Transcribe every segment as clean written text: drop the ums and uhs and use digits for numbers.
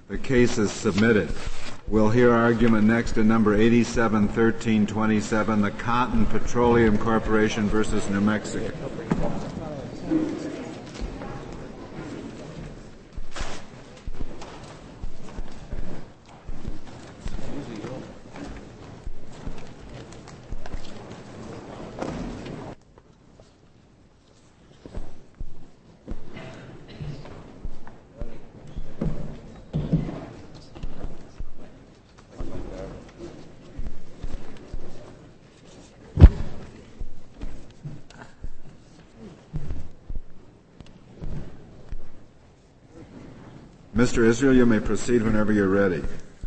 The case is submitted. We'll hear argument next in number 87-1327, the Cotton Petroleum Corporation versus New Mexico. Mr. Israel, you may proceed whenever you're ready.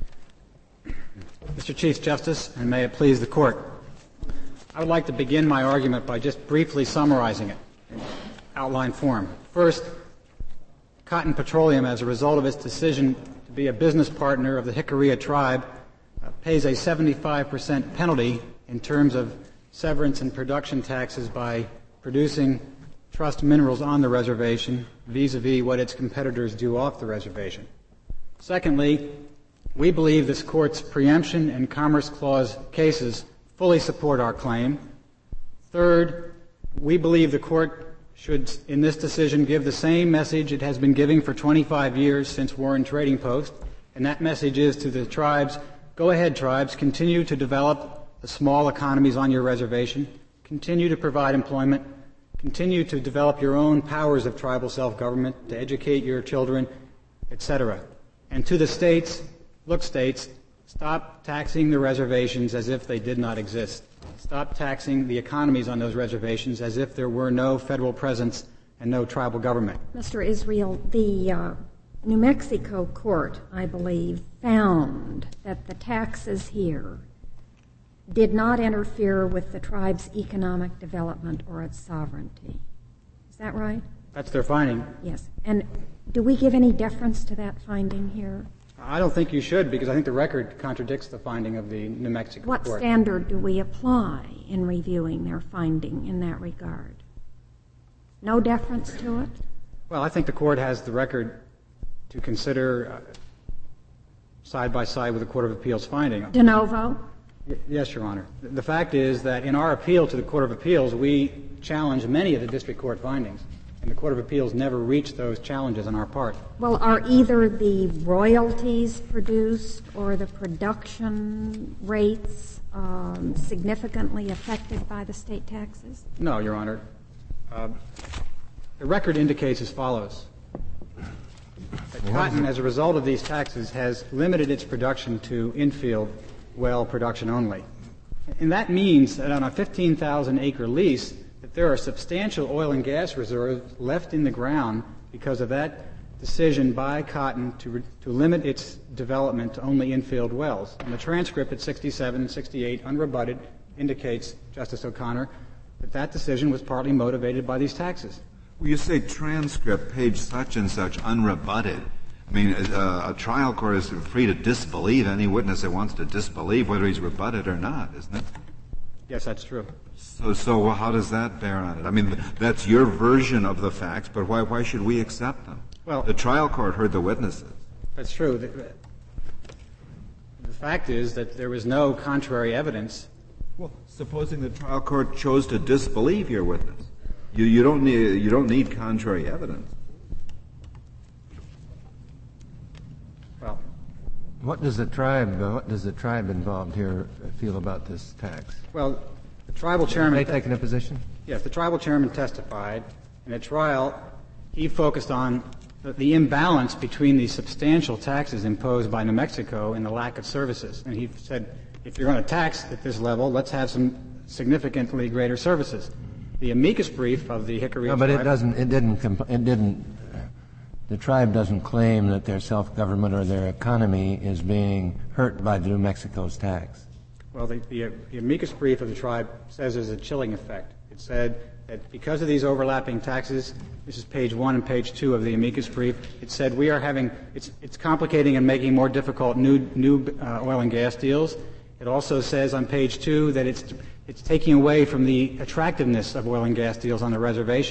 Mr. Chief Justice, and may it please the Court, I would like to begin my argument by just briefly summarizing it in outline form. First, Cotton Petroleum, as a result of its decision to be a business partner of the Jicarilla tribe, pays a 75% penalty in terms of severance and production taxes by producing trust minerals on the reservation vis-a-vis what its competitors do off the reservation. Secondly, we believe this Court's preemption and Commerce Clause cases fully support our claim. Third, we believe the Court should, in this decision, give the same message it has been giving for 25 years since Warren Trading Post, and that message is to the tribes, go ahead, tribes, continue to develop the small economies on your reservation, continue to provide employment, continue to develop your own powers of tribal self-government, to educate your children, etc. And to the states, look, states, stop taxing the reservations as if they did not exist. Stop taxing the economies on those reservations as if there were no federal presence and no tribal government. Mr. Israel, the New Mexico court, I believe, found that the taxes here did not interfere with the tribe's economic development or its sovereignty. Is that right? That's their finding. Yes. And do we give any deference to that finding here? I don't think you should, because I think the record contradicts the finding of the New Mexico court. What standard do we apply in reviewing their finding in that regard? No deference to it? Well, I think the court has the record to consider side by side with the Court of Appeals finding. De novo? Yes, Your Honor. The fact is that in our appeal to the Court of Appeals, we challenged many of the district court findings, and the Court of Appeals never reached those challenges on our part. Well, are either the royalties produced or the production rates significantly affected by the state taxes? No, Your Honor. The record indicates as follows. That cotton, as a result of these taxes, has limited its production to infield well production only. And that means that on a 15,000-acre lease, that there are substantial oil and gas reserves left in the ground because of that decision by Cotton to limit its development to only infield wells. And the transcript at 67 and 68, unrebutted, indicates, Justice O'Connor, that that decision was partly motivated by these taxes. Well, you say transcript, page such and such, unrebutted. I mean, a trial court is free to disbelieve any witness that wants to disbelieve whether he's rebutted or not, isn't it? Yes, that's true. So how does that bear on it? I mean, that's your version of the facts, but why should we accept them? Well, the trial court heard the witnesses. That's true. The fact is that there was no contrary evidence. Well, supposing the trial court chose to disbelieve your witness, you don't need contrary evidence. Well, what does the tribe involved here feel about this tax? Well, the tribal chairman. Are they taking a position? Yes, the tribal chairman testified. In a trial, he focused on the imbalance between the substantial taxes imposed by New Mexico and the lack of services. And he said, if you're going to tax at this level, let's have some significantly greater services. The amicus brief of the Jicarilla but tribe. The tribe doesn't claim that their self-government or their economy is being hurt by New Mexico's tax. Well, the amicus brief of the tribe says there's a chilling effect. It said that because of these overlapping taxes, this is page 1 and page 2 of the amicus brief, it said we are having, it's complicating and making more difficult new oil and gas deals. It also says on page 2 that it's taking away from the attractiveness of oil and gas deals on the reservation.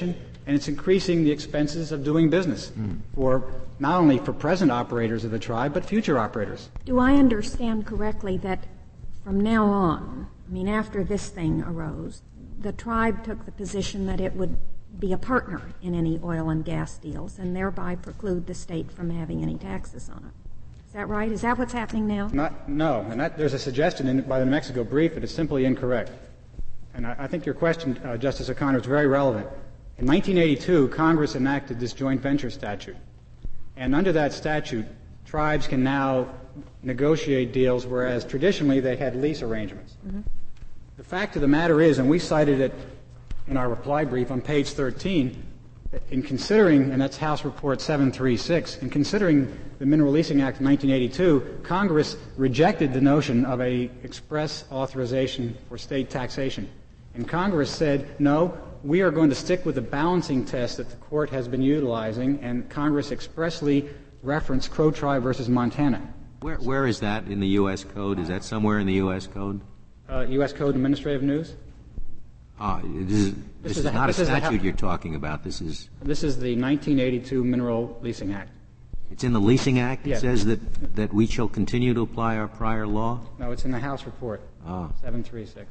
and it's increasing the expenses of doing business for not only for present operators of the tribe, but future operators. Do I understand correctly that from now on, I mean, after this thing arose, the tribe took the position that it would be a partner in any oil and gas deals and thereby preclude the state from having any taxes on it? Is that right? Is that what's happening now? No, and there's a suggestion by the New Mexico brief that is simply incorrect. And I think your question, Justice O'Connor, is very relevant. In 1982, Congress enacted this joint venture statute. And under that statute, tribes can now negotiate deals, whereas traditionally they had lease arrangements. Mm-hmm. The fact of the matter is, and we cited it in our reply brief on page 13, in considering, and that's House Report 736, in considering the Mineral Leasing Act of 1982, Congress rejected the notion of a express authorization for state taxation. And Congress said, no, we are going to stick with the balancing test that the court has been utilizing, and Congress expressly referenced Crow Tribe versus Montana. Where is that in the U.S. Code? Is that somewhere in the U.S. Code? U.S. Code Administrative News? This is not a statute you're talking about. This is the 1982 Mineral Leasing Act. It's in the Leasing Act? Yes. It says that we shall continue to apply our prior law? No, it's in the House Report, 736.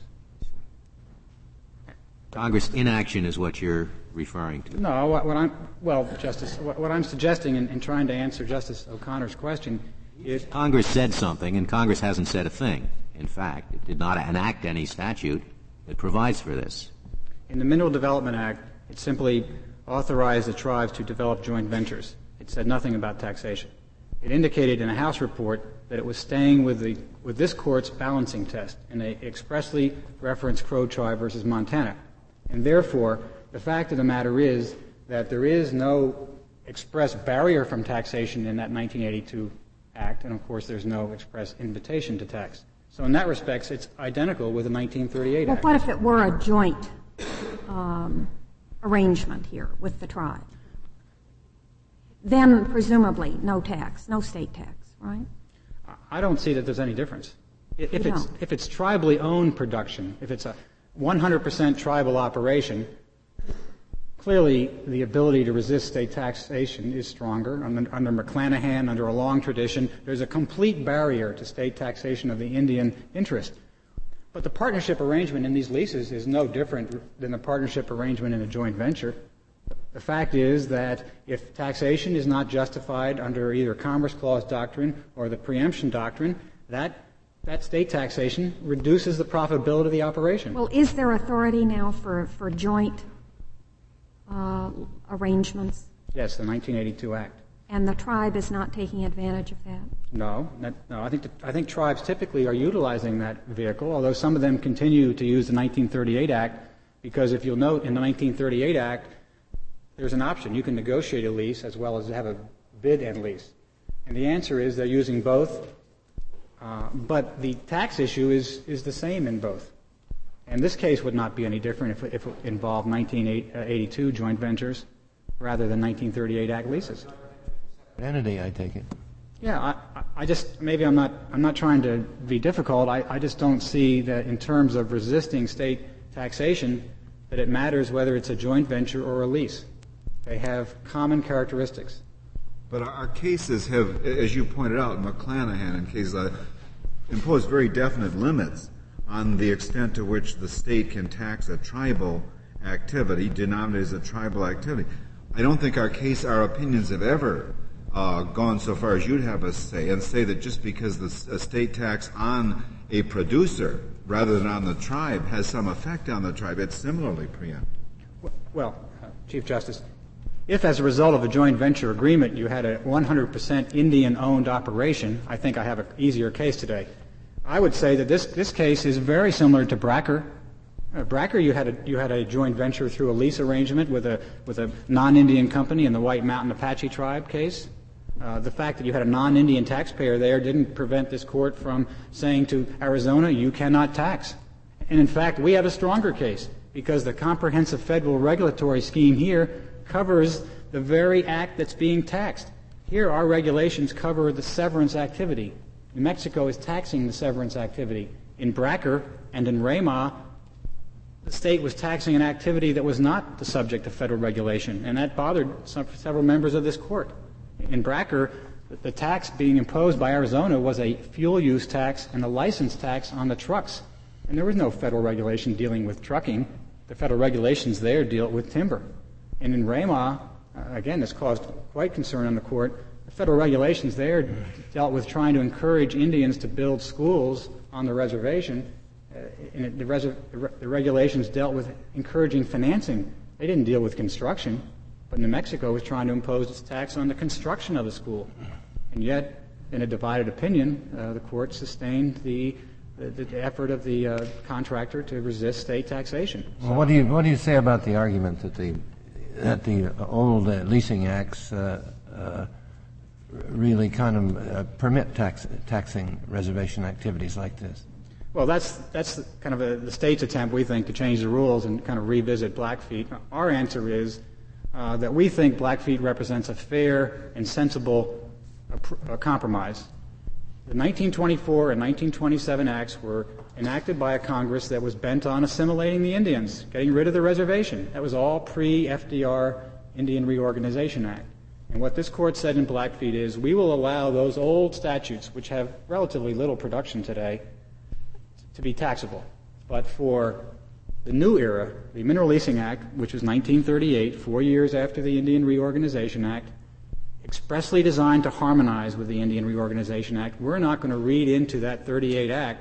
Congress inaction is what you're referring to. No, Justice, what I'm suggesting in trying to answer Justice O'Connor's question is Congress said something, and Congress hasn't said a thing. In fact, it did not enact any statute that provides for this. In the Mineral Development Act, it simply authorized the tribes to develop joint ventures. It said nothing about taxation. It indicated in a House report that it was staying with this court's balancing test, and they expressly referenced Crow Tribe versus Montana. And therefore, the fact of the matter is that there is no express barrier from taxation in that 1982 Act, and of course there's no express invitation to tax. So in that respect, it's identical with the 1938 Act. Well, what if it were a joint arrangement here with the tribe? Then presumably no tax, no state tax, right? I don't see that there's any difference. If it's tribally owned production, if it's a 100% tribal operation, clearly the ability to resist state taxation is stronger. Under McClanahan, under a long tradition, there's a complete barrier to state taxation of the Indian interest. But the partnership arrangement in these leases is no different than the partnership arrangement in a joint venture. The fact is that if taxation is not justified under either Commerce Clause doctrine or the preemption doctrine, that state taxation reduces the profitability of the operation. Well, is there authority now for joint arrangements? Yes, the 1982 Act. And the tribe is not taking advantage of that? No. I think tribes typically are utilizing that vehicle, although some of them continue to use the 1938 Act, because if you'll note in the 1938 Act, there's an option. You can negotiate a lease as well as have a bid and lease. And the answer is they're using both, but the tax issue is the same in both. And this case would not be any different if it involved 1982 joint ventures rather than 1938 Act leases. Entity, I take it. Yeah, I just maybe I'm not trying to be difficult. I just don't see that in terms of resisting state taxation that it matters whether it's a joint venture or a lease. They have common characteristics. But our cases have, as you pointed out, McClanahan and cases imposed very definite limits on the extent to which the state can tax a tribal activity denominated as a tribal activity. I don't think our opinions have ever gone so far as you'd have us say, and say that just because the state tax on a producer rather than on the tribe has some effect on the tribe, it's similarly preempted. Well, Chief Justice, if as a result of a joint venture agreement you had a 100% Indian-owned operation, I think I have an easier case today. I would say that this case is very similar to Bracker. Bracker, you had a joint venture through a lease arrangement with a non-Indian company in the White Mountain Apache tribe case. The fact that you had a non-Indian taxpayer there didn't prevent this court from saying to Arizona, you cannot tax. And in fact, we have a stronger case because the comprehensive federal regulatory scheme here covers the very act that's being taxed. Here, our regulations cover the severance activity. New Mexico is taxing the severance activity. In Bracker and in Rama, the state was taxing an activity that was not the subject of federal regulation, and that bothered several members of this court. In Bracker, the tax being imposed by Arizona was a fuel use tax and a license tax on the trucks, and there was no federal regulation dealing with trucking. The federal regulations there deal with timber. And in Rama, again, this caused quite concern on the court. The federal regulations there dealt with trying to encourage Indians to build schools on the reservation. And the regulations dealt with encouraging financing. They didn't deal with construction. But New Mexico was trying to impose its tax on the construction of the school. And yet, in a divided opinion, the court sustained the effort of the contractor to resist state taxation. Well, what do you say about the argument that the old leasing acts really kind of permit taxing reservation activities like this? Well, that's kind of the state's attempt, we think, to change the rules and kind of revisit Blackfeet. Our answer is that we think Blackfeet represents a fair and sensible compromise. The 1924 and 1927 acts were enacted by a Congress that was bent on assimilating the Indians, getting rid of the reservation. That was all pre-FDR Indian Reorganization Act. And what this court said in Blackfeet is we will allow those old statutes, which have relatively little production today, to be taxable. But for the new era, the Mineral Leasing Act, which was 1938, 4 years after the Indian Reorganization Act, expressly designed to harmonize with the Indian Reorganization Act, we're not going to read into that 38 Act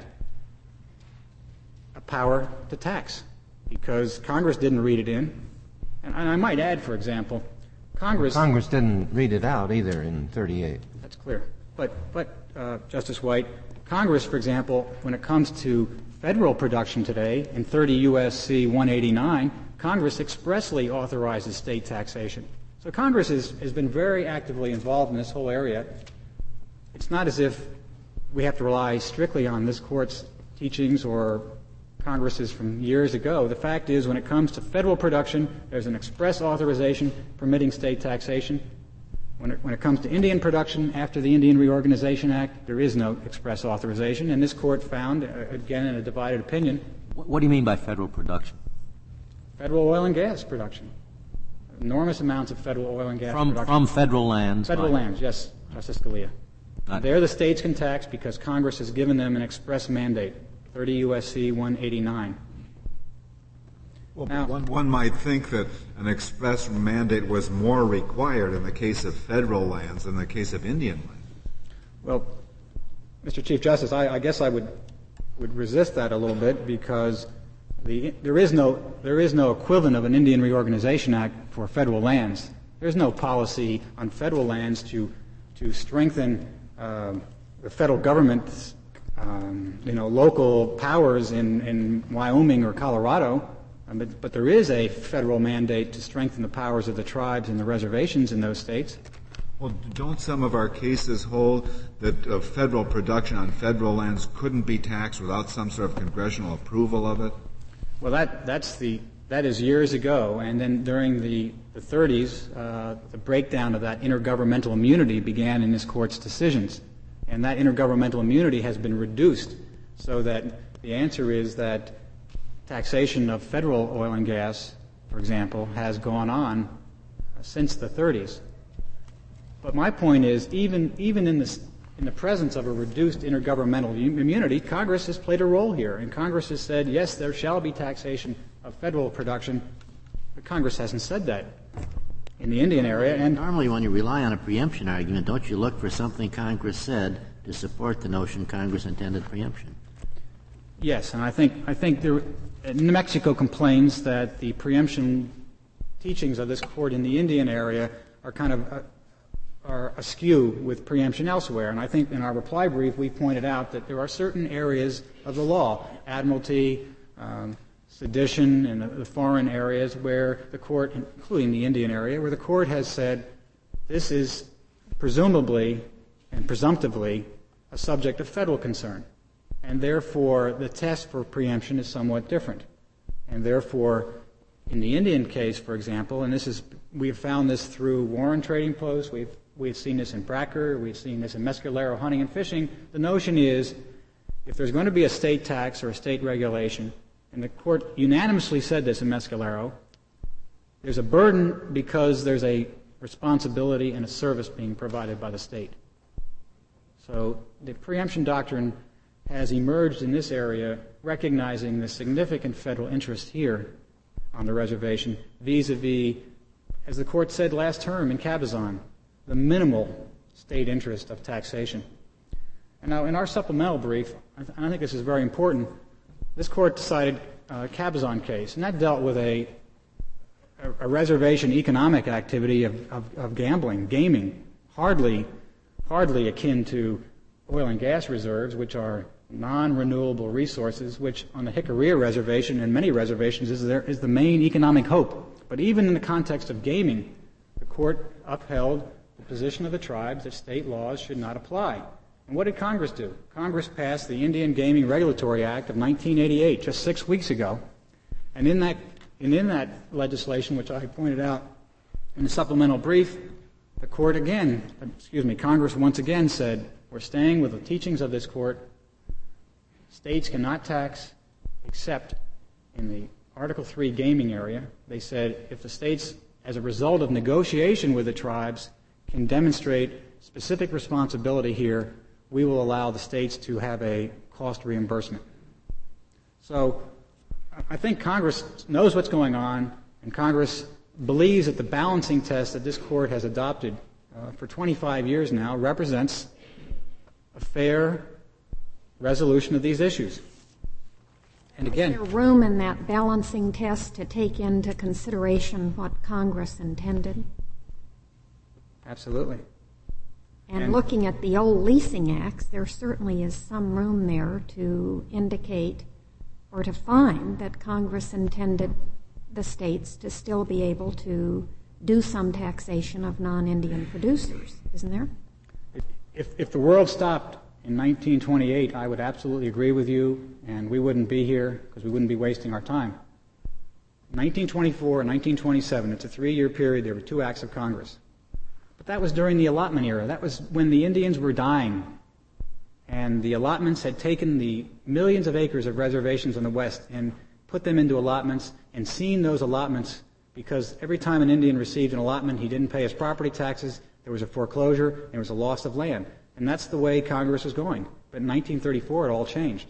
a power to tax because Congress didn't read it in. And I might add, for example, Congress didn't read it out either in 38. That's clear. But Justice White, Congress, for example, when it comes to federal production today, in 30 U.S.C. 189, Congress expressly authorizes state taxation. So Congress has been very actively involved in this whole area. It's not as if we have to rely strictly on this Court's teachings or Congresses from years ago. The fact is, when it comes to federal production, there's an express authorization permitting state taxation. When it comes to Indian production after the Indian Reorganization Act, there is no express authorization, and this Court found, again in a divided opinion. What do you mean by federal production? Federal oil and gas production. Enormous amounts of federal oil and gas production. From federal lands? Federal lands, yes, Justice Scalia. There the states can tax because Congress has given them an express mandate, 30 U.S.C. 189. Well, now, one might think that an express mandate was more required in the case of federal lands than in the case of Indian lands. Well, Mr. Chief Justice, I guess I would resist that a little bit because there is no equivalent of an Indian Reorganization Act for federal lands. There's no policy on federal lands to strengthen the federal government's local powers in Wyoming or Colorado. But there is a federal mandate to strengthen the powers of the tribes and the reservations in those states. Well, don't some of our cases hold that federal production on federal lands couldn't be taxed without some sort of congressional approval of it? Well, that is years ago, and then during the 30s, the breakdown of that intergovernmental immunity began in this Court's decisions. And that intergovernmental immunity has been reduced so that the answer is that taxation of federal oil and gas, for example, has gone on since the 30s. But my point is, even in the presence of a reduced intergovernmental immunity, Congress has played a role here. And Congress has said, yes, there shall be taxation of federal production, but Congress hasn't said that in the Indian area. And normally when you rely on a preemption argument, don't you look for something Congress said to support the notion Congress intended preemption? Yes, and I think New Mexico complains that the preemption teachings of this Court in the Indian area are kind of are askew with preemption elsewhere. And I think in our reply brief we pointed out that there are certain areas of the law, admiralty, sedition, and the foreign areas where the Court, including the Indian area, where the Court has said this is presumably and presumptively a subject of federal concern. And therefore, the test for preemption is somewhat different. And therefore, in the Indian case, for example, and we have found this through Warren Trading Post, we've seen this in Bracker, we've seen this in Mescalero hunting and fishing. The notion is, if there's going to be a state tax or a state regulation, and the court unanimously said this in Mescalero, there's a burden because there's a responsibility and a service being provided by the state. So the preemption doctrine has emerged in this area, recognizing the significant federal interest here on the reservation vis-a-vis, as the court said last term in Cabazon, the minimal state interest of taxation. And now in our supplemental brief, I think this is very important, this court decided a Cabazon case, and that dealt with a reservation economic activity of gambling, gaming, hardly akin to oil and gas reserves, which are non-renewable resources, which on the Jicarilla Reservation and many reservations is the main economic hope. But even in the context of gaming, the court upheld the position of the tribes that state laws should not apply. And what did Congress do? Congress passed the Indian Gaming Regulatory Act of 1988, just 6 weeks ago. And in that legislation, which I pointed out in the supplemental brief, the Congress once again said, we're staying with the teachings of this court. States cannot tax except in the Article III gaming area. They said if the states, as a result of negotiation with the tribes, can demonstrate specific responsibility here, we will allow the states to have a cost reimbursement. So I think Congress knows what's going on, and Congress believes that the balancing test that this court has adopted for 25 years now represents a fair resolution of these issues. And again, is there room in that balancing test to take into consideration what Congress intended? Absolutely. And looking at the old leasing acts, there certainly is some room there to indicate or to find that Congress intended the states to still be able to do some taxation of non-Indian producers, isn't there? If the world stopped in 1928, I would absolutely agree with you, and we wouldn't be here because we wouldn't be wasting our time. 1924 and 1927, it's a 3-year period. There were 2 acts of Congress. But that was during the allotment era. That was when the Indians were dying, and the allotments had taken the millions of acres of reservations in the West and put them into allotments and seen those allotments, because every time an Indian received an allotment, he didn't pay his property taxes, there was a foreclosure, and there was a loss of land. And that's the way Congress was going. But in 1934, it all changed.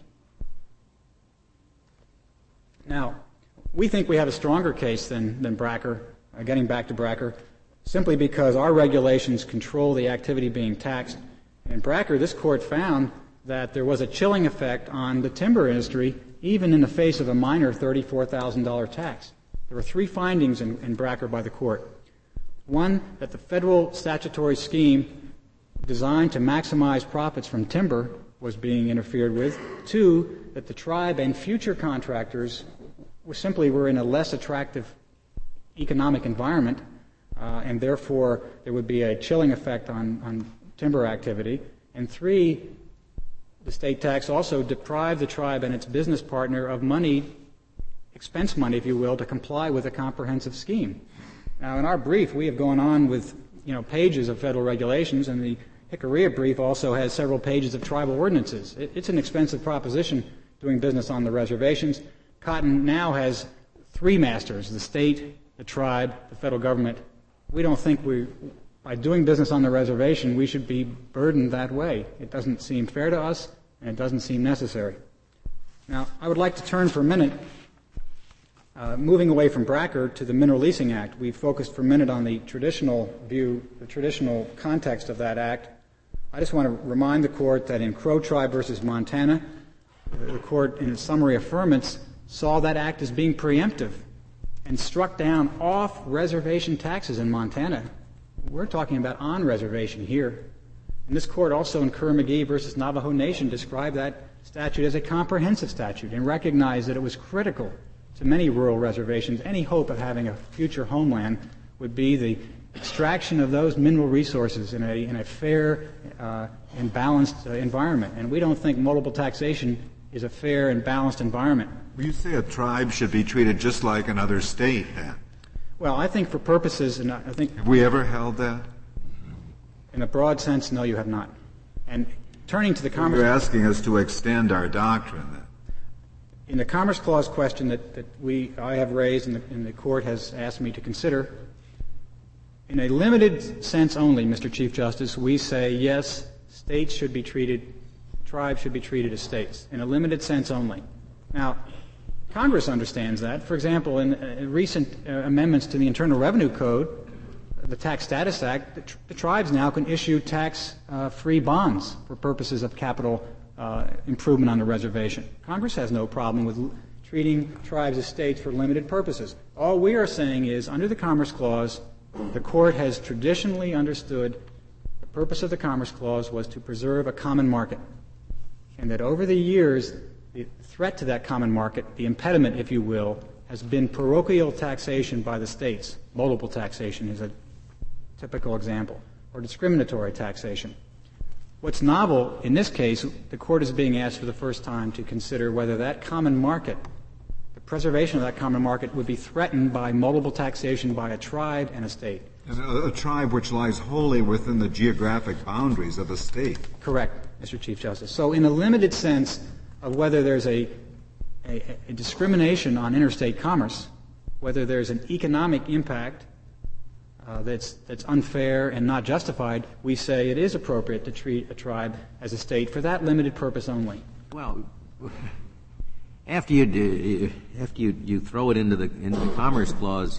Now, we think we have a stronger case than Bracker, getting back to Bracker, simply because our regulations control the activity being taxed. In Bracker, this court found that there was a chilling effect on the timber industry, even in the face of a minor $34,000 tax. There were 3 findings in Bracker by the court. One, that the federal statutory scheme designed to maximize profits from timber was being interfered with. 2, that the tribe and future contractors were in a less attractive economic environment, and therefore there would be a chilling effect on timber activity. And 3, the state tax also deprived the tribe and its business partner of money, expense money, if you will, to comply with a comprehensive scheme. Now, in our brief, we have gone on with pages of federal regulations, and the Jicarilla brief also has several pages of tribal ordinances. It's an expensive proposition doing business on the reservations. Cotton now has 3 masters, the state, the tribe, the federal government. We don't think by doing business on the reservation, we should be burdened that way. It doesn't seem fair to us, and it doesn't seem necessary. Now, I would like to turn for a minute, moving away from Bracker to the Mineral Leasing Act. We focused for a minute on the traditional view, the traditional context of that act. I just want to remind the court that in Crow Tribe versus Montana, the court, in its summary affirmance, saw that act as being preemptive and struck down off-reservation taxes in Montana. We're talking about on-reservation here. And this court also in Kerr-McGee versus Navajo Nation described that statute as a comprehensive statute and recognized that it was critical to many rural reservations. Any hope of having a future homeland would be the extraction of those mineral resources in a fair and balanced environment. And we don't think multiple taxation is a fair and balanced environment. You say a tribe should be treated just like another state, then? Well, I think for purposes, and I think... Have we ever held that? In a broad sense, no, you have not. And turning to the conversation... You're asking us to extend our doctrine, then? In the Commerce Clause question that I have raised and the Court has asked me to consider, in a limited sense only, Mr. Chief Justice, we say yes, states should be treated, tribes should be treated as states, in a limited sense only. Now, Congress understands that. For example, in recent amendments to the Internal Revenue Code, the Tax Status Act, the tribes now can issue tax-free bonds for purposes of capital improvement on the reservation. Congress has no problem with treating tribes as states for limited purposes. All we are saying is, under the Commerce Clause, the Court has traditionally understood the purpose of the Commerce Clause was to preserve a common market, and that over the years, the threat to that common market, the impediment, if you will, has been parochial taxation by the states. Multiple taxation is a typical example, or discriminatory taxation. What's novel in this case, the Court is being asked for the first time to consider whether that common market, the preservation of that common market, would be threatened by multiple taxation by a tribe and a state. And a tribe which lies wholly within the geographic boundaries of a state. Correct, Mr. Chief Justice. So in a limited sense of whether there's a discrimination on interstate commerce, whether there's an economic impact that's unfair and not justified, we say it is appropriate to treat a tribe as a state for that limited purpose only. Well, after you throw it into the Commerce Clause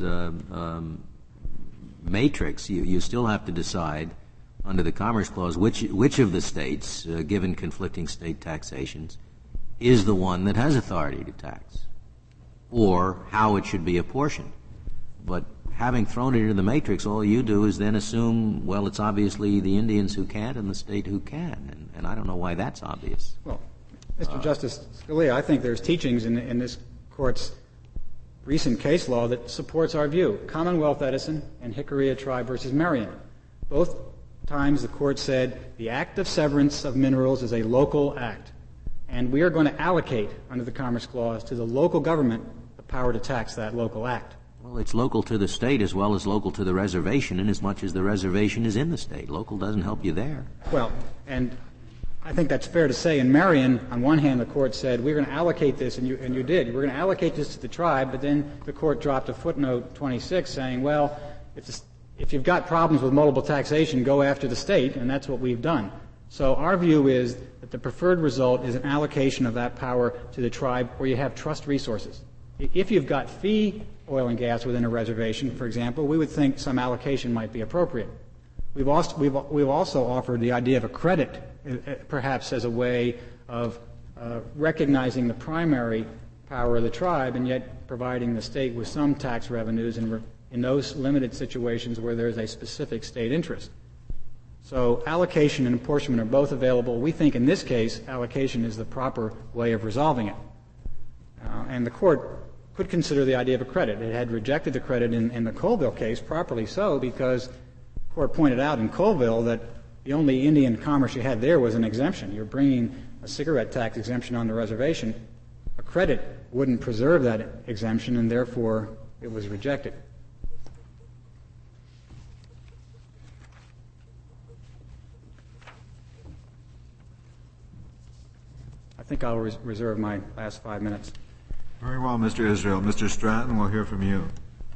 matrix, you still have to decide under the Commerce Clause which of the states, given conflicting state taxations, is the one that has authority to tax, or how it should be apportioned. But having thrown it into the matrix, all you do is then assume, well, it's obviously the Indians who can't and the state who can. And I don't know why that's obvious. Well, Mr. Justice Scalia, I think there's teachings in this Court's recent case law that supports our view. Commonwealth Edison and Jicarilla Tribe versus Marion. Both times the Court said the act of severance of minerals is a local act, and we are going to allocate under the Commerce Clause to the local government the power to tax that local act. Well, it's local to the state as well as local to the reservation, in as much as the reservation is in the state. Local doesn't help you there. Well, and I think that's fair to say. In Marion, on one hand, the Court said, we're going to allocate this, and you did. We're going to allocate this to the tribe, but then the Court dropped a footnote 26 saying, well, if you've got problems with multiple taxation, go after the state, and that's what we've done. So our view is that the preferred result is an allocation of that power to the tribe where you have trust resources. If you've got fee oil and gas within a reservation, for example, we would think some allocation might be appropriate. We've also offered the idea of a credit, perhaps as a way of recognizing the primary power of the tribe and yet providing the state with some tax revenues in those limited situations where there is a specific state interest. So allocation and apportionment are both available. We think in this case allocation is the proper way of resolving it. And the Court could consider the idea of a credit. It had rejected the credit in the Colville case, properly so, because the Court pointed out in Colville that the only Indian commerce you had there was an exemption. You're bringing a cigarette tax exemption on the reservation. A credit wouldn't preserve that exemption, and therefore it was rejected. I think I'll reserve my last 5 minutes. Very well, Mr. Israel. Mr. Stratton, we'll hear from you.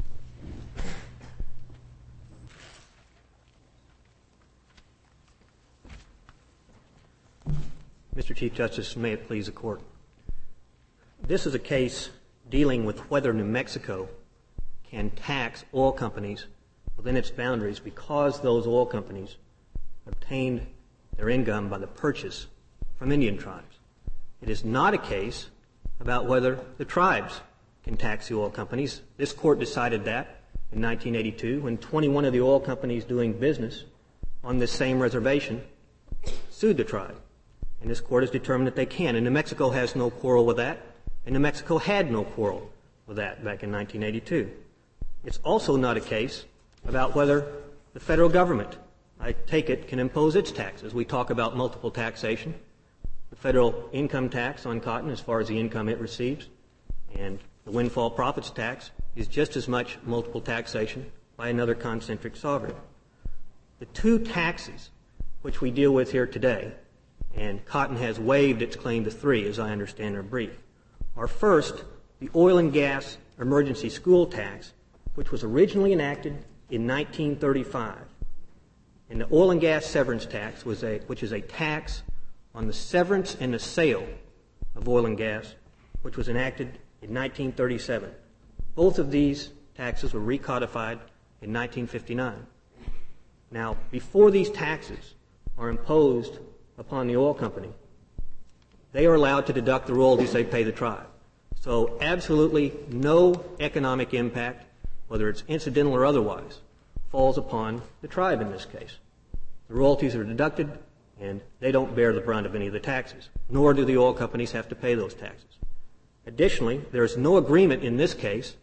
Mr. Chief Justice, may it please the Court. This is a case dealing with whether New Mexico can tax oil companies within its boundaries because those oil companies obtained their income by the purchase from Indian tribes. It is not a case about whether the tribes can tax the oil companies. This Court decided that in 1982 when 21 of the oil companies doing business on this same reservation sued the tribe. And this Court has determined that they can. And New Mexico has no quarrel with that. And New Mexico had no quarrel with that back in 1982. It's also not a case about whether the federal government, I take it, can impose its taxes. We talk about multiple taxation. The federal income tax on cotton, as far as the income it receives, and the windfall profits tax is just as much multiple taxation by another concentric sovereign. The two taxes which we deal with here today, and cotton has waived its claim to 3, as I understand our brief, are first, the oil and gas emergency school tax, which was originally enacted in 1935. And the oil and gas severance tax, which is a tax on the severance and the sale of oil and gas, which was enacted in 1937. Both of these taxes were recodified in 1959. Now, before these taxes are imposed upon the oil company, they are allowed to deduct the royalties they pay the tribe. So absolutely no economic impact, whether it's incidental or otherwise, falls upon the tribe in this case. The royalties are deducted, and they don't bear the brunt of any of the taxes, nor do the oil companies have to pay those taxes. Additionally, there is no agreement in this case,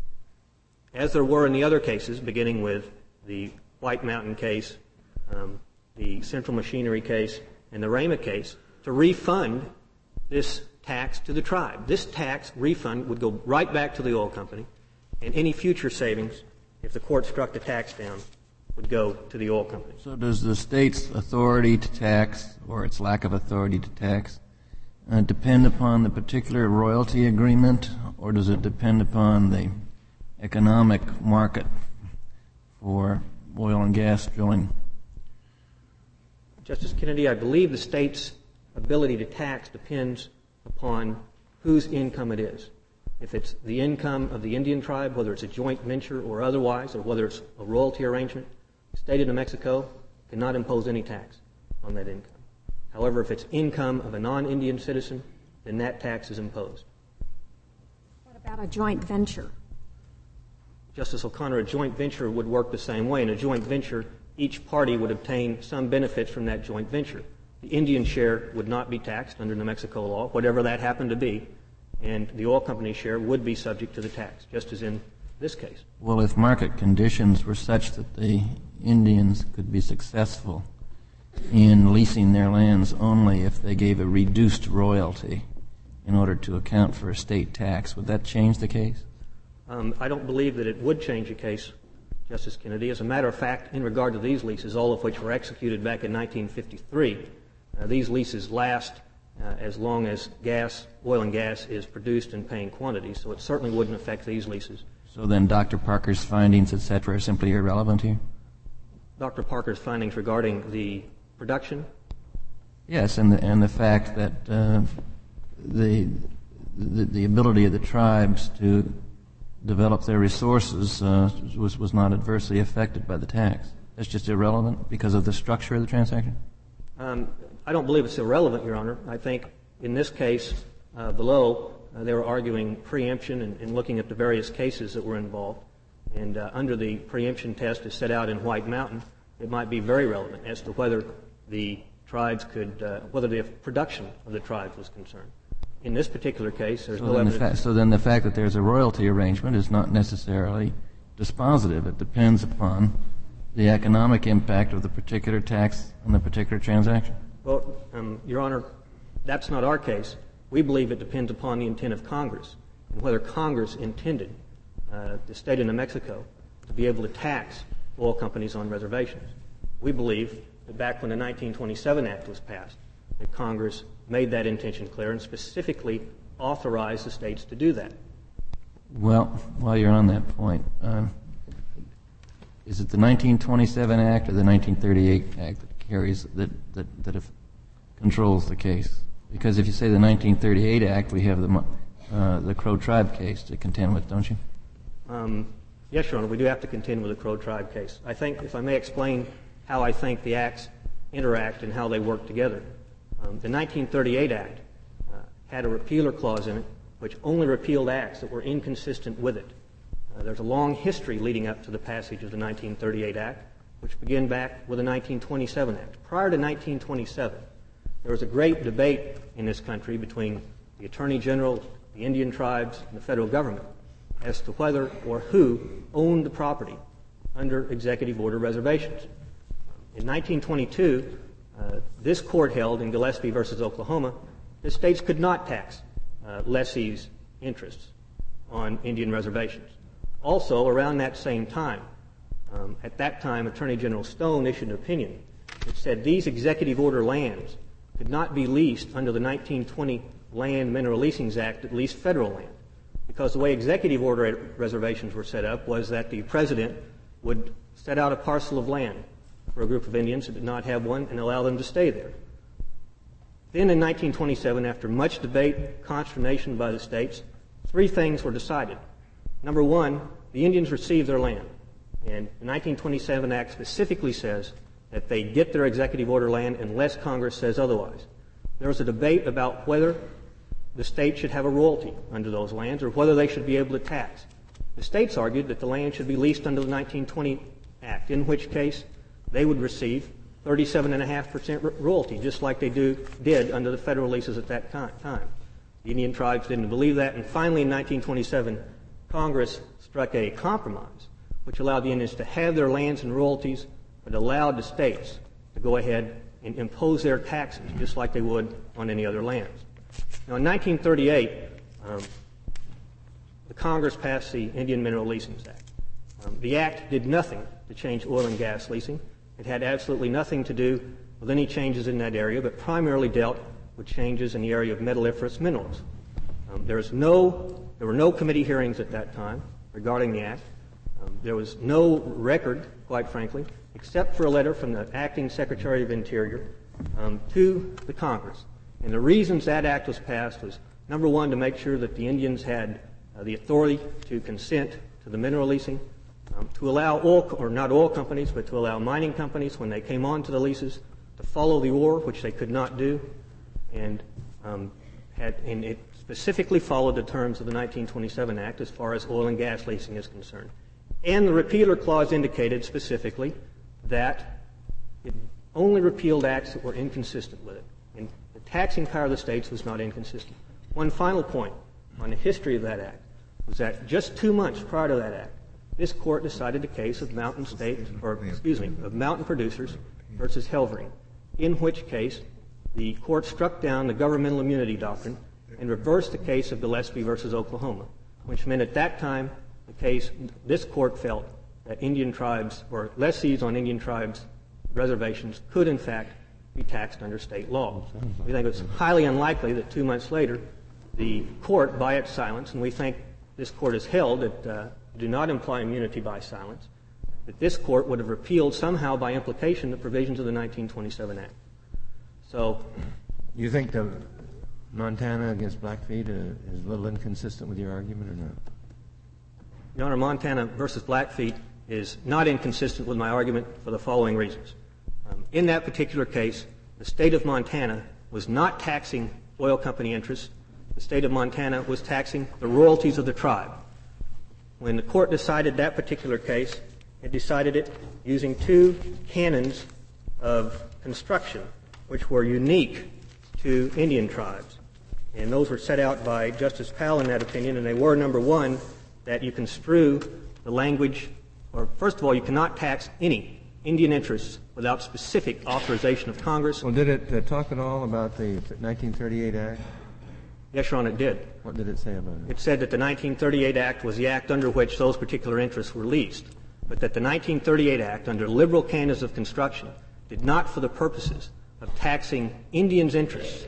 as there were in the other cases, beginning with the White Mountain case, the Central Machinery case, and the Rama case, to refund this tax to the tribe. This tax refund would go right back to the oil company, and any future savings, if the court struck the tax down, would go to the oil company. So does the state's authority to tax, or its lack of authority to tax, depend upon the particular royalty agreement, or does it depend upon the economic market for oil and gas drilling? Justice Kennedy, I believe the state's ability to tax depends upon whose income it is. If it's the income of the Indian tribe, whether it's a joint venture or otherwise, or whether it's a royalty arrangement, the state of New Mexico cannot impose any tax on that income. However, if it's income of a non-Indian citizen, then that tax is imposed. What about a joint venture? Justice O'Connor, a joint venture would work the same way. In a joint venture, each party would obtain some benefits from that joint venture. The Indian share would not be taxed under New Mexico law, whatever that happened to be, and the oil company share would be subject to the tax, just as in this case. Well, if market conditions were such that the Indians could be successful in leasing their lands only if they gave a reduced royalty in order to account for a state tax, would that change the case? I don't believe that it would change the case, Justice Kennedy. As a matter of fact, in regard to these leases, all of which were executed back in 1953, these leases last as long as oil and gas is produced in paying quantities, so it certainly wouldn't affect these leases. So then Dr. Parker's findings, et cetera, are simply irrelevant here? Dr. Parker's findings regarding the production? Yes, and the fact that the ability of the tribes to develop their resources was not adversely affected by the tax. That's just irrelevant because of the structure of the transaction? I don't believe it's irrelevant, Your Honor. I think in this case below, they were arguing preemption and looking at the various cases that were involved. And under the preemption test as set out in White Mountain, it might be very relevant as to whether the tribes could, whether the production of the tribes was concerned. In this particular case, there's no evidence. So then the fact that there's a royalty arrangement is not necessarily dispositive. It depends upon the economic impact of the particular tax on the particular transaction. Well, Your Honor, that's not our case. We believe it depends upon the intent of Congress and whether Congress intended the state of New Mexico to be able to tax oil companies on reservations. We believe that back when the 1927 Act was passed, that Congress made that intention clear and specifically authorized the states to do that. Well, while you're on that point, is it the 1927 Act or the 1938 Act that carries that controls the case? Because if you say the 1938 Act, we have the Crow Tribe case to contend with, don't you? Yes, Your Honor, we do have to contend with the Crow Tribe case. I think, if I may explain how I think the acts interact and how they work together. The 1938 Act had a repealer clause in it which only repealed acts that were inconsistent with it. There's a long history leading up to the passage of the 1938 Act, which began back with the 1927 Act. Prior to 1927, there was a great debate in this country between the Attorney General, the Indian tribes, and the federal government as to whether or who owned the property under executive order reservations. In 1922, this court held in Gillespie versus Oklahoma that states could not tax lessees' interests on Indian reservations. Also, around that same time, at that time, Attorney General Stone issued an opinion that said these executive order lands could not be leased under the 1920 Land Mineral Leasing Act at least federal land. Because the way executive order reservations were set up was that the president would set out a parcel of land for a group of Indians that did not have one and allow them to stay there. Then in 1927, after much debate, consternation by the states, 3 things were decided. Number 1, the Indians received their land. And the 1927 Act specifically says that they get their executive order land unless Congress says otherwise. There was a debate about whether the state should have a royalty under those lands or whether they should be able to tax. The states argued that the land should be leased under the 1920 Act, in which case they would receive 37.5% royalty, just like they did under the federal leases at that time. The Indian tribes didn't believe that, and finally in 1927, Congress struck a compromise which allowed the Indians to have their lands and royalties, but allowed the states to go ahead and impose their taxes just like they would on any other lands. Now, in 1938, the Congress passed the Indian Mineral Leasing Act. The Act did nothing to change oil and gas leasing. It had absolutely nothing to do with any changes in that area, but primarily dealt with changes in the area of metalliferous minerals. There were no committee hearings at that time regarding the Act. There was no record, quite frankly, except for a letter from the acting Secretary of Interior to the Congress. And the reasons that Act was passed was, number 1, to make sure that the Indians had the authority to consent to the mineral leasing, to allow not oil companies, but to allow mining companies, when they came on to the leases, to follow the ore, which they could not do, and it specifically followed the terms of the 1927 Act as far as oil and gas leasing is concerned. And the repealer clause indicated specifically that it only repealed acts that were inconsistent with it. And the taxing power of the states was not inconsistent. One final point on the history of that Act was that just 2 months prior to that Act, this court decided the case of Mountain Producers versus Helvering, in which case the court struck down the governmental immunity doctrine and reversed the case of Gillespie versus Oklahoma, which meant at that time this court felt that Indian tribes or lessees on Indian tribes reservations could in fact be taxed under state law. We think it's highly unlikely that 2 months later the court, by its silence, and we think this court has held that do not imply immunity by silence, that this court would have repealed somehow by implication the provisions of the 1927 Act. So, you think the Montana against Blackfeet is a little inconsistent with your argument or not? Your Honor, Montana versus Blackfeet is not inconsistent with my argument for the following reasons. In that particular case, the state of Montana was not taxing oil company interests. The state of Montana was taxing the royalties of the tribe. When the court decided that particular case, it decided it using 2 canons of construction, which were unique to Indian tribes. And those were set out by Justice Powell in that opinion, and they were, number 1, that you construe the language, or first of all, you cannot tax any Indian interests without specific authorization of Congress. Well, did it talk at all about the 1938 Act? Yes, Your Honor, it did. What did it say about it? It said that the 1938 Act was the act under which those particular interests were leased, but that the 1938 Act, under liberal canons of construction, did not, for the purposes of taxing Indians' interests,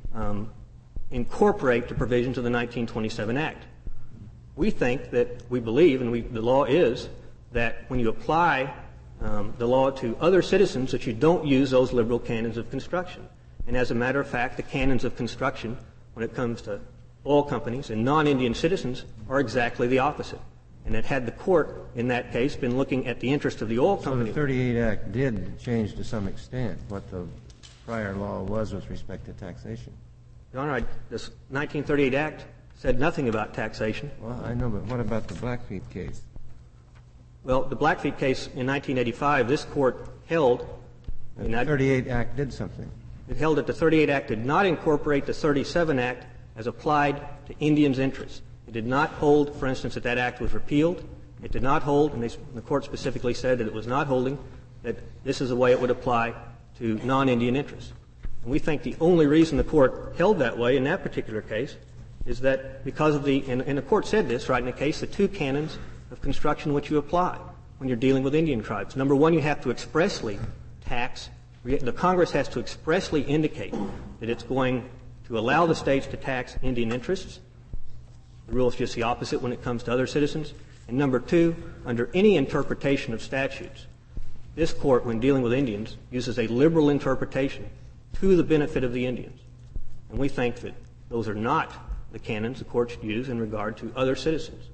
incorporate the provisions of the 1927 Act. We think that we believe, and the law is, that when you apply the law to other citizens, that you don't use those liberal canons of construction. And as a matter of fact, the canons of construction, when it comes to oil companies and non-Indian citizens, are exactly the opposite. And that had the court, in that case, been looking at the interest of the oil company. So the 38 Act did change to some extent what the prior law was with respect to taxation. Your Honor, this 1938 Act said nothing about taxation. Well, I know, but what about the Blackfeet case? Well, the Blackfeet case in 1985, this court held... The 38 Act did something. It held that the 38 Act did not incorporate the 37 Act as applied to Indians' interests. It did not hold, for instance, that Act was repealed. It did not hold, and the court specifically said that it was not holding, that this is the way it would apply to non-Indian interests. And we think the only reason the court held that way in that particular case is that because of and the court said this, right, in the case, the 2 canons of construction which you apply when you're dealing with Indian tribes. Number 1, you have to expressly tax. The Congress has to expressly indicate that it's going to allow the states to tax Indian interests. The rule is just the opposite when it comes to other citizens. And number two, under any interpretation of statutes, this court, when dealing with Indians, uses a liberal interpretation to the benefit of the Indians. And we think that those are not the canons the court should use in regard to other citizens.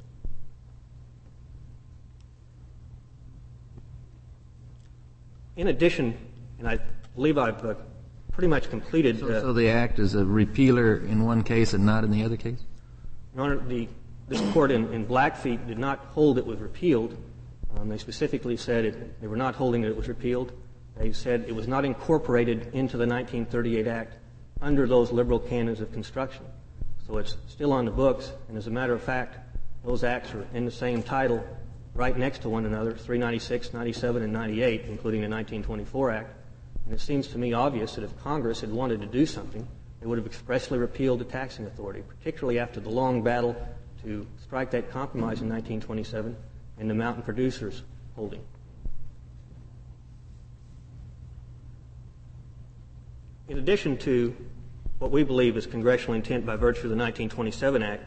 In addition, and I believe I've pretty much completed... So the Act is a repealer in one case and not in the other case? Your Honor, this court in Blackfeet did not hold it was repealed. They specifically said they were not holding that it was repealed. They said it was not incorporated into the 1938 Act under those liberal canons of construction. So it's still on the books, and as a matter of fact, those acts are in the same title right next to one another, 396, 97, and 98, including the 1924 Act. And it seems to me obvious that if Congress had wanted to do something, they would have expressly repealed the taxing authority, particularly after the long battle to strike that compromise in 1927 and the mountain producers holding. In addition to what we believe is congressional intent by virtue of the 1927 Act,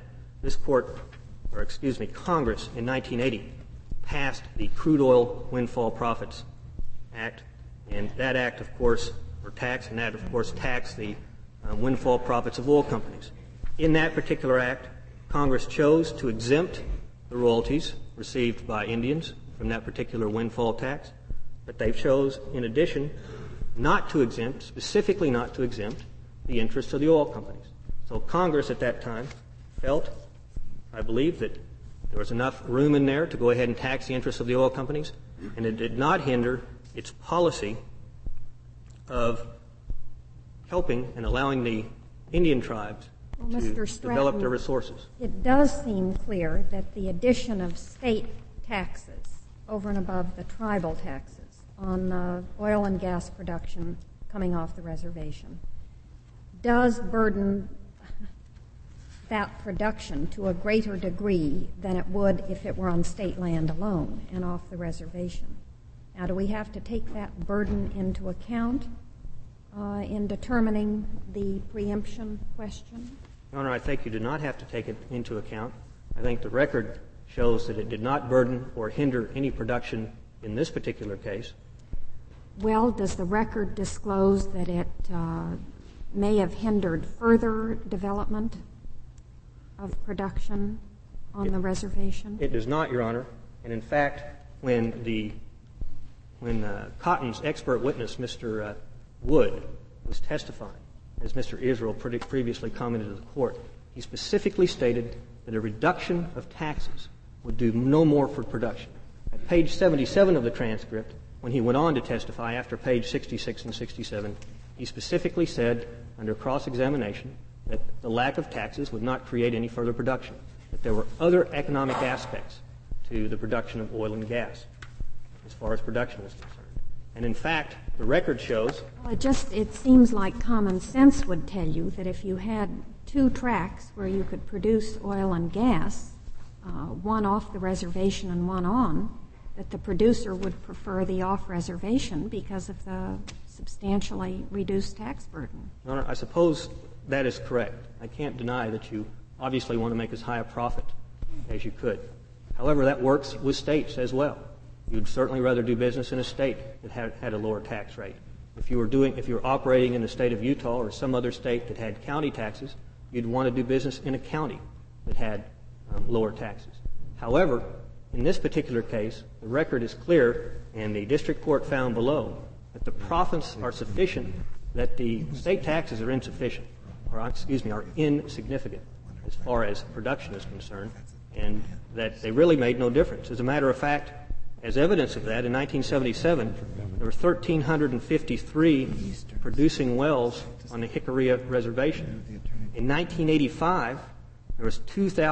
Congress in 1980 passed the Crude Oil Windfall Profits Act, and that act, of course, taxed the windfall profits of oil companies. In that particular act, Congress chose to exempt the royalties received by Indians from that particular windfall tax, but they chose, in addition, specifically not to exempt the interests of the oil companies. So Congress at that time felt, I believe, that there was enough room in there to go ahead and tax the interests of the oil companies, and it did not hinder its policy of helping and allowing the Indian tribes to develop their resources. It does seem clear that the addition of state taxes over and above the tribal taxes on oil and gas production coming off the reservation does burden that production to a greater degree than it would if it were on state land alone and off the reservation. Now, do we have to take that burden into account in determining the preemption question? Your Honor, I think you do not have to take it into account. I think the record shows that it did not burden or hinder any production in this particular case. Well, does the record disclose that it may have hindered further development of production on the reservation? It does not, Your Honor. And in fact, when Cotton's expert witness, Mr. Wood, was testifying, as Mr. Israel previously commented to the court, he specifically stated that a reduction of taxes would do no more for production. At page 77 of the transcript, when he went on to testify after page 66 and 67, he specifically said, under cross-examination, that the lack of taxes would not create any further production, that there were other economic aspects to the production of oil and gas as far as production was concerned. And in fact, the record shows... Well, it seems like common sense would tell you that if you had two tracks where you could produce oil and gas, one off the reservation and one on, that the producer would prefer the off-reservation because of the substantially reduced tax burden. Your Honor, I suppose that is correct. I can't deny that you obviously want to make as high a profit as you could. However, that works with states as well. You'd certainly rather do business in a state that had a lower tax rate. If you were operating in the state of Utah or some other state that had county taxes, you'd want to do business in a county that had lower taxes. However, in this particular case, the record is clear, and the district court found below that the profits are sufficient, that the state taxes are insufficient, are insignificant as far as production is concerned, and that they really made no difference. As a matter of fact, as evidence of that, in 1977, there were 1,353 producing wells on the Jicarilla Reservation. In 1985, there was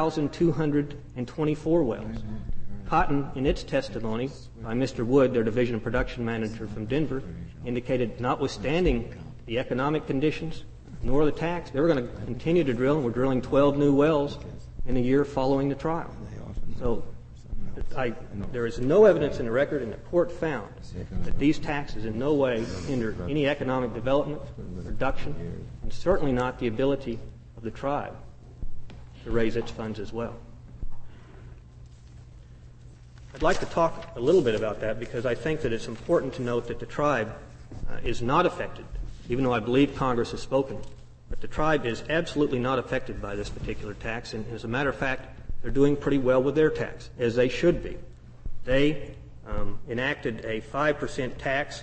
2,224 wells. Cotton, in its testimony by Mr. Wood, their division of production manager from Denver, indicated notwithstanding the economic conditions nor the tax, they were going to continue to drill, and we're drilling 12 new wells in a year following the trial. So there is no evidence in the record, and the court found that these taxes in no way hinder any economic development, production, and certainly not the ability of the tribe to raise its funds as well. I'd like to talk a little bit about that because I think that it's important to note that the tribe is not affected, even though I believe Congress has spoken. But the tribe is absolutely not affected by this particular tax, and as a matter of fact, they're doing pretty well with their tax, as they should be. They enacted a 5% tax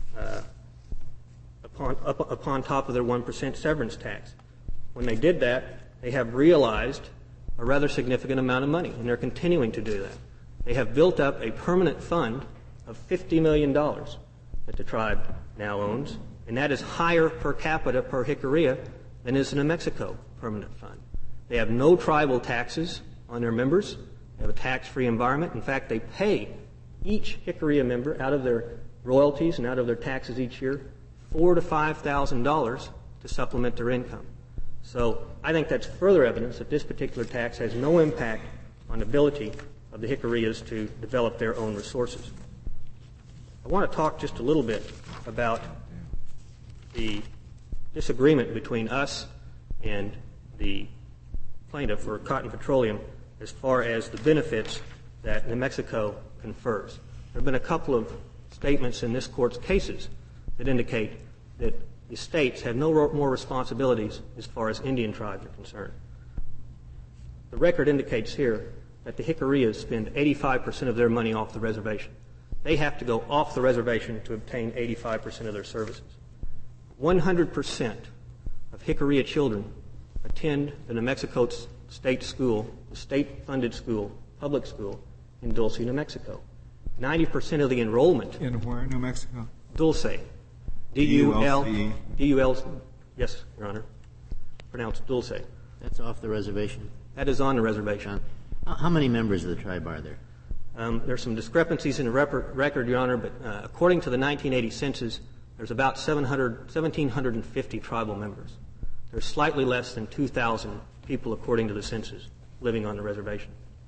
upon top of their 1% severance tax. When they did that, they have realized a rather significant amount of money, and they're continuing to do that. They have built up a permanent fund of $50 million that the tribe now owns, and that is higher per capita per Jicarilla than is the New Mexico permanent fund. They have no tribal taxes on their members. They have a tax-free environment. In fact, they pay each Jicarilla member out of their royalties and out of their taxes each year $4,000 to $5,000 to supplement their income. So I think that's further evidence that this particular tax has no impact on the ability of the Jicarillas to develop their own resources. I want to talk just a little bit about the disagreement between us and the plaintiff, or Cotton Petroleum, as far as the benefits that New Mexico confers. There have been a couple of statements in this Court's cases that indicate that the states have no more responsibilities as far as Indian tribes are concerned. The record indicates here that the Jicarillas spend 85% of their money off the reservation. They have to go off the reservation to obtain 85% of their services. 100% of Jicarilla children attend the New Mexico state school, the state-funded school, public school, in Dulce, New Mexico. 90% of the enrollment. In where, New Mexico? Dulce. D-U-L-C. D-U-L-C. Yes, Your Honor. Pronounced Dulce. That's off the reservation? That is on the reservation. How many members of the tribe are there? There's some discrepancies in the record, Your Honor, but according to the 1980 census, there's about 1,750 tribal members. There's slightly less than 2,000 people, according to the census, living on the reservation.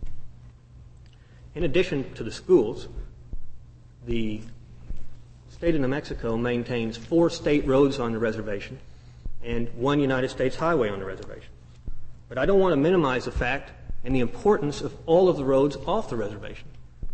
In addition to the schools, the state of New Mexico maintains 4 state roads on the reservation and 1 United States highway on the reservation. But I don't want to minimize the fact and the importance of all of the roads off the reservation.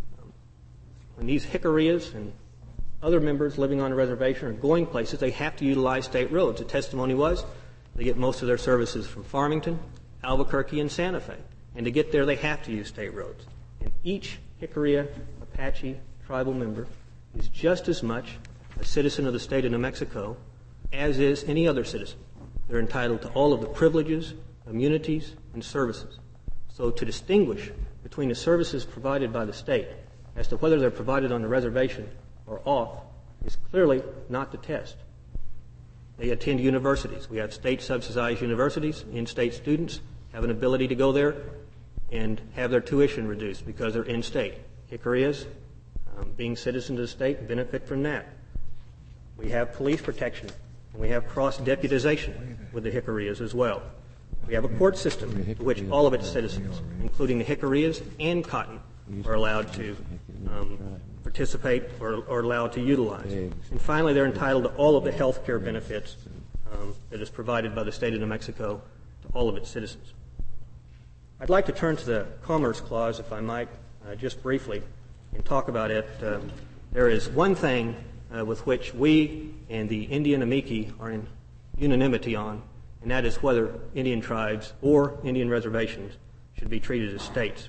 When these Jicarillas and other members living on the reservation are going places, they have to utilize state roads. The testimony was they get most of their services from Farmington, Albuquerque, and Santa Fe. And to get there, they have to use state roads. And each Jicarilla Apache tribal member is just as much a citizen of the state of New Mexico as is any other citizen. They're entitled to all of the privileges, immunities, and services. So to distinguish between the services provided by the state as to whether they're provided on the reservation or off is clearly not the test. They attend universities. We have state-subsidized universities. In-state students have an ability to go there and have their tuition reduced because they're in-state. Jicarillas, being citizens of the state, benefit from that. We have police protection, and we have cross-deputization with the Jicarillas as well. We have a court system to which all of its citizens, including the Jicarillas and Cotton, are allowed to participate or allowed to utilize. And finally, they're entitled to all of the health care benefits that is provided by the state of New Mexico to all of its citizens. I'd like to turn to the Commerce Clause, if I might, just briefly, and talk about it. There is one thing with which we and the Indian amici are in unanimity on, and that is whether Indian tribes or Indian reservations should be treated as states.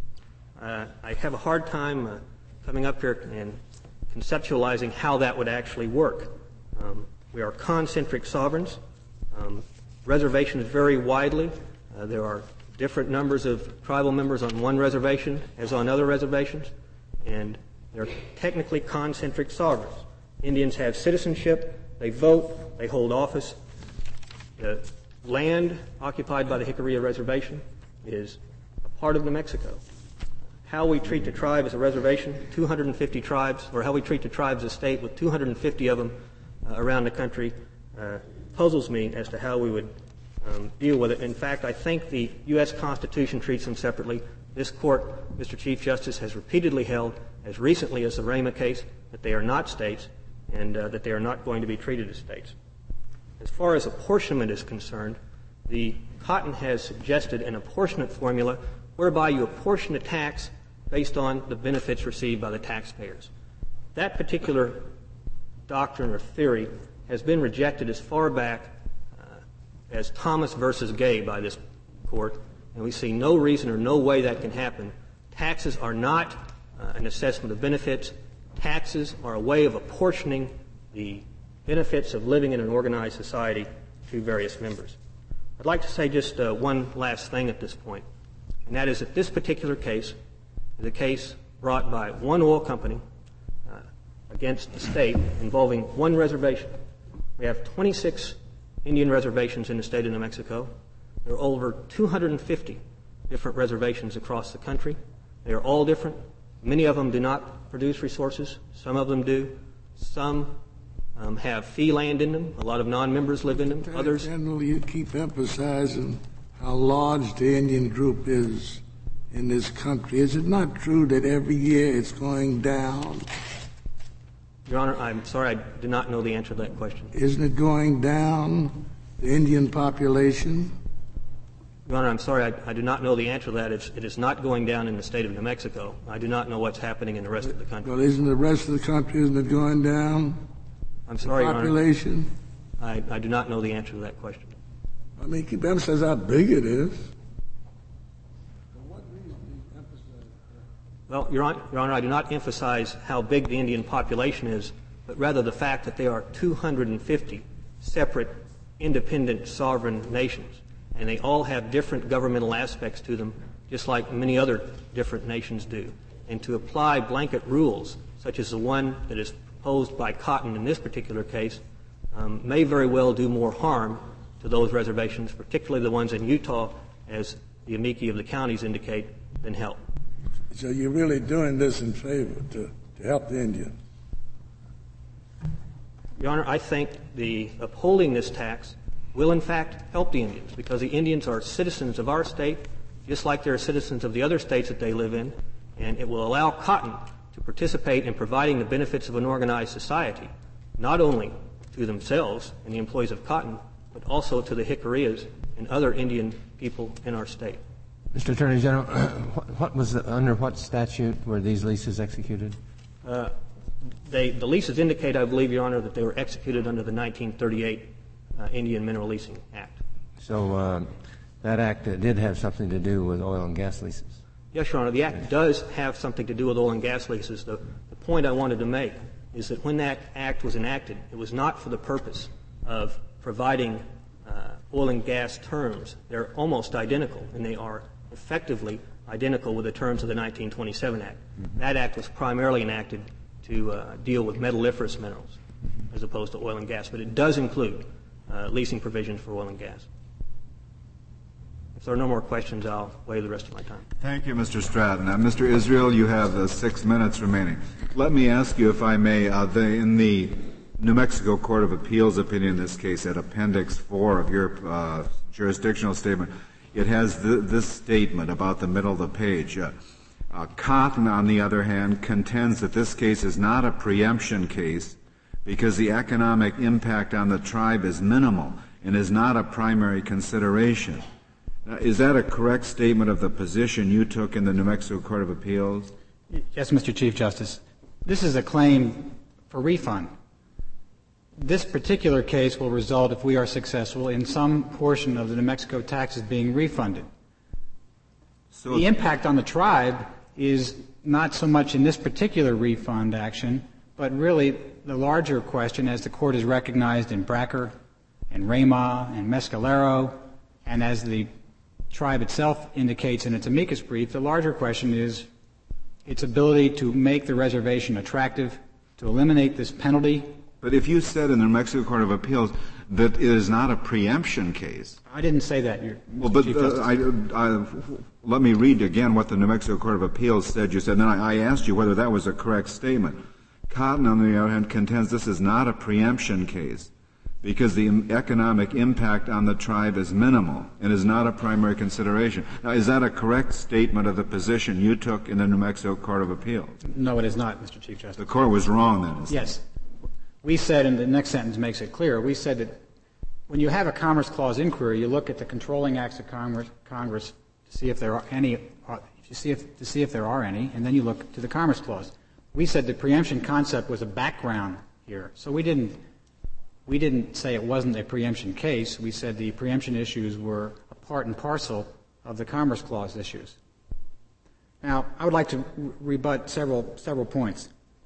I have a hard time coming up here and conceptualizing how that would actually work. We are concentric sovereigns. Reservations vary widely. There are different numbers of tribal members on one reservation as on other reservations, and they're technically concentric sovereigns. Indians have citizenship, they vote, they hold office. The land occupied by the Jicarilla Reservation is a part of New Mexico. How we treat the tribe as a reservation, 250 tribes, or how we treat the tribes as a state with 250 of them around the country puzzles me as to how we would deal with it. In fact, I think the U.S. Constitution treats them separately. This Court, Mr. Chief Justice, has repeatedly held, as recently as the Rama case, that they are not states and that they are not going to be treated as states. As far as apportionment is concerned, the Cotton has suggested an apportionment formula whereby you apportion the tax based on the benefits received by the taxpayers. That particular doctrine or theory has been rejected as far back as Thomas versus Gay by this court, and we see no reason or no way that can happen. Taxes are not an assessment of benefits. Taxes are a way of apportioning the benefits of living in an organized society to various members. I'd like to say just one last thing at this point, and that is that this particular case is a case brought by one oil company against the state involving one reservation. We have 26 Indian reservations in the state of New Mexico. There are over 250 different reservations across the country. They are all different. Many of them do not produce resources. Some of them do. Some have fee land in them. A lot of non-members live in them. Others. General, you keep emphasizing how large the Indian group is in this country. Is it not true that every year it's going down? Your Honor, I'm sorry, I do not know the answer to that question. Isn't it going down, the Indian population? Your Honor, I'm sorry, I do not know the answer to that. It is not going down in the state of New Mexico. I do not know what's happening in the rest of the country. Well, isn't the rest of the country, isn't it going down? I'm sorry, Your Honor. Population? I do not know the answer to that question. I mean, keep emphasizing how big it is. Well, Your Honor, I do not emphasize how big the Indian population is, but rather the fact that there are 250 separate, independent, sovereign nations, and they all have different governmental aspects to them, just like many other different nations do. And to apply blanket rules, such as the one that is proposed by Cotton in this particular case, may very well do more harm to those reservations, particularly the ones in Utah, as the amici of the counties indicate, than help. So you're really doing this in favor to help the Indians? Your Honor, I think the upholding this tax will in fact help the Indians, because the Indians are citizens of our state, just like they're citizens of the other states that they live in, and it will allow Cotton to participate in providing the benefits of an organized society, not only to themselves and the employees of Cotton, but also to the Jicarillas and other Indian people in our state. Mr. Attorney General, under what statute were these leases executed? The leases indicate, I believe, Your Honor, that they were executed under the 1938 Indian Mineral Leasing Act. So that act did have something to do with oil and gas leases? Yes, Your Honor. The act does have something to do with oil and gas leases. The point I wanted to make is that when that act was enacted, it was not for the purpose of providing oil and gas terms. They're almost identical, and they are effectively identical with the terms of the 1927 Act. Mm-hmm. That act was primarily enacted to deal with metalliferous minerals as opposed to oil and gas, but it does include leasing provisions for oil and gas. If there are no more questions, I'll waive the rest of my time. Thank you, Mr. Stratton. Mr. Israel, you have 6 minutes remaining. Let me ask you, if I may, in the New Mexico Court of Appeals opinion in this case, at Appendix 4 of your jurisdictional statement, it has this statement about the middle of the page. Cotton, on the other hand, contends that this case is not a preemption case because the economic impact on the tribe is minimal and is not a primary consideration. Now, is that a correct statement of the position you took in the New Mexico Court of Appeals? Yes, Mr. Chief Justice. This is a claim for refund. This particular case will result, if we are successful, in some portion of the New Mexico taxes being refunded. So the impact on the tribe is not so much in this particular refund action, but really the larger question, as the Court has recognized in Bracker and Rama and Mescalero, and as the tribe itself indicates in its amicus brief, the larger question is its ability to make the reservation attractive, to eliminate this penalty. But if you said in the New Mexico Court of Appeals that it is not a preemption case. I didn't say that, Chief Justice. Let me read again what the New Mexico Court of Appeals said. You said, and I asked you whether that was a correct statement. Cotton, on the other hand, contends this is not a preemption case because the economic impact on the tribe is minimal and is not a primary consideration. Now, is that a correct statement of the position you took in the New Mexico Court of Appeals? No, it is not, Mr. Chief Justice. The Court was wrong then. Yes. We said, and the next sentence makes it clear, we said that when you have a Commerce Clause inquiry, you look at the controlling acts of Congress to see if there are any, to see if there are any, and then you look to the Commerce Clause. We said the preemption concept was a background here, so we didn't say it wasn't a preemption case. We said the preemption issues were a part and parcel of the Commerce Clause issues. Now, I would like to rebut several points.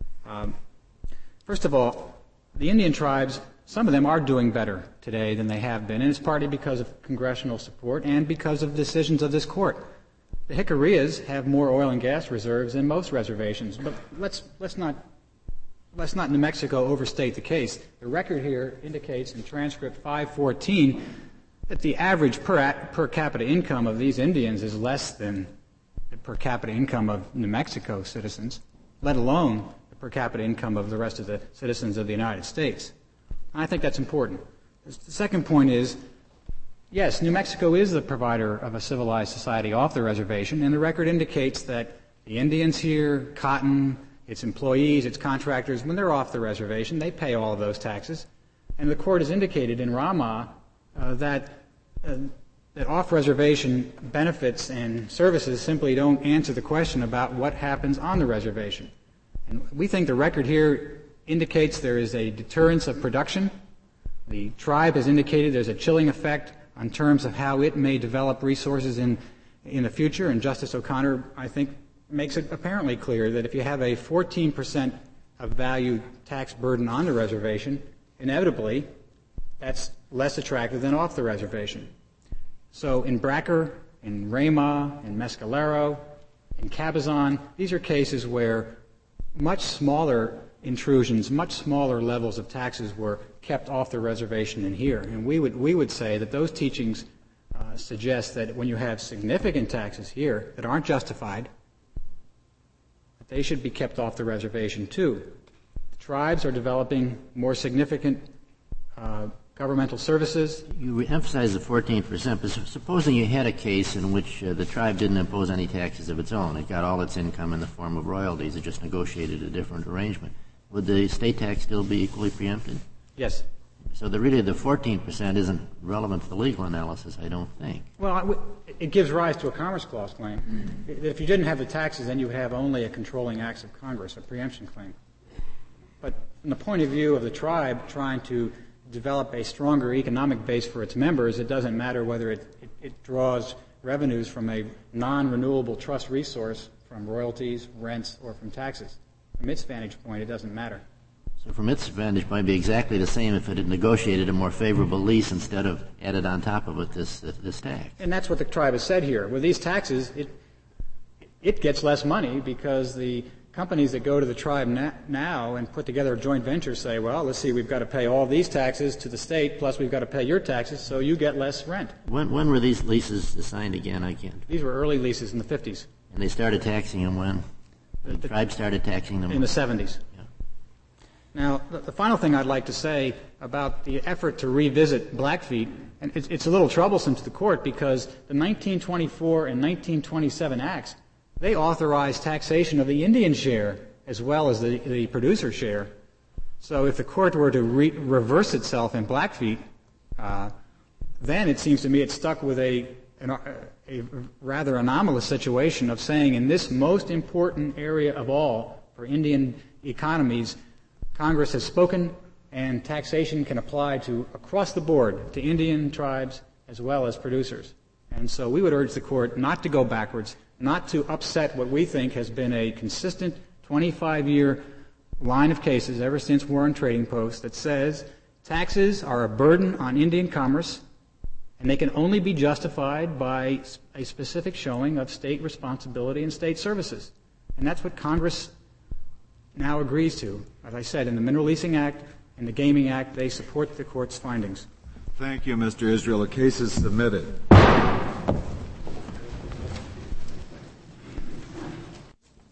First of all, the Indian tribes, some of them are doing better today than they have been, and it's partly because of congressional support and because of decisions of this court. The Jicarillas have more oil and gas reserves than most reservations, but let's not New Mexico overstate the case. The record here indicates in transcript 514 that the average per capita income of these Indians is less than the per capita income of New Mexico citizens, let alone the per capita income of the rest of the citizens of the United States. I think that's important. The second point is, yes, New Mexico is the provider of a civilized society off the reservation, and the record indicates that the Indians here, cotton, its employees, its contractors, when they're off the reservation, they pay all of those taxes. And the court has indicated in Rama that off-reservation benefits and services simply don't answer the question about what happens on the reservation. And we think the record here indicates there is a deterrence of production. The tribe has indicated there's a chilling effect on terms of how it may develop resources in the future, and Justice O'Connor, I think, makes it apparently clear that if you have a 14% of value tax burden on the reservation, inevitably that's less attractive than off the reservation. So in Bracker, in Rama, in Mescalero, in Cabazon, these are cases where much smaller intrusions, much smaller levels of taxes were kept off the reservation than here. And we would say that those teachings suggest that when you have significant taxes here that aren't justified, that they should be kept off the reservation too. The tribes are developing more significant governmental services. You emphasize the 14%, but supposing you had a case in which the tribe didn't impose any taxes of its own. It got all its income in the form of royalties. It just negotiated a different arrangement. Would the state tax still be equally preempted? Yes. So the 14% isn't relevant to the legal analysis, I don't think. Well, it gives rise to a Commerce Clause claim. If you didn't have the taxes, then you would have only a controlling acts of Congress, a preemption claim. But from the point of view of the tribe trying to develop a stronger economic base for its members, it doesn't matter whether it draws revenues from a non-renewable trust resource, from royalties, rents, or from taxes. From its vantage point, it doesn't matter. So from its vantage point, it would be exactly the same if it had negotiated a more favorable lease instead of added on top of it this tax. And that's what the tribe has said here. With these taxes, it gets less money because the companies that go to the tribe now and put together a joint venture say, well, let's see, we've got to pay all these taxes to the state, plus we've got to pay your taxes, so you get less rent. When were these leases assigned again? I can't. These were early leases in the 50s. And they started taxing them when? The tribe started taxing them? In the 70s. Yeah. Now, the final thing I'd like to say about the effort to revisit Blackfeet, and it's a little troublesome to the court because the 1924 and 1927 Acts, they authorized taxation of the Indian share as well as the producer share. So if the court were to reverse itself in Blackfeet, then it seems to me it's stuck with a rather anomalous situation of saying in this most important area of all for Indian economies, Congress has spoken and taxation can apply to across the board to Indian tribes as well as producers. And so we would urge the court not to go backwards, not to upset what we think has been a consistent 25-year line of cases ever since War on Trading Post that says taxes are a burden on Indian commerce and they can only be justified by a specific showing of state responsibility and state services. And that's what Congress now agrees to. As I said, in the Mineral Leasing Act and the Gaming Act, they support the court's findings. Thank you, Mr. Israel. The case is submitted.